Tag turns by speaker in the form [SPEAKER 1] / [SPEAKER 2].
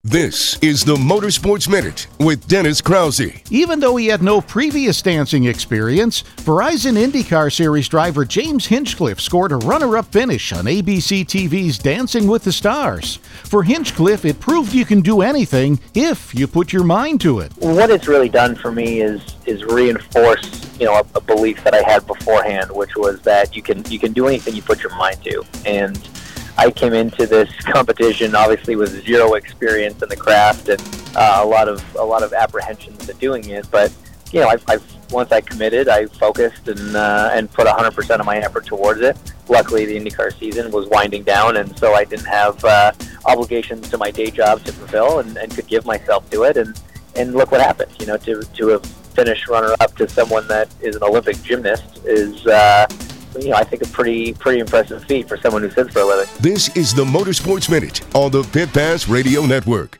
[SPEAKER 1] This is the Motorsports Minute with Dennis Krause.
[SPEAKER 2] Even though he had no previous dancing experience, Verizon IndyCar Series driver James Hinchcliffe scored a runner-up finish on ABC TV's Dancing with the Stars. For Hinchcliffe, it proved you can do anything if you put your mind to it.
[SPEAKER 3] What it's really done for me is reinforce, a belief that I had beforehand, which was that you can do anything you put your mind to. And I came into this competition obviously with zero experience in the craft and a lot of apprehensions to doing it. But once I committed, I focused and put 100% of my effort towards it. Luckily, the IndyCar season was winding down, and so I didn't have obligations to my day job to fulfill, and could give myself to it. And look what happened. To have finished runner-up to someone that is an Olympic gymnast is. I think a pretty impressive feat for someone who sits for a living.
[SPEAKER 1] This is the Motorsports Minute on the Pit Pass Radio Network.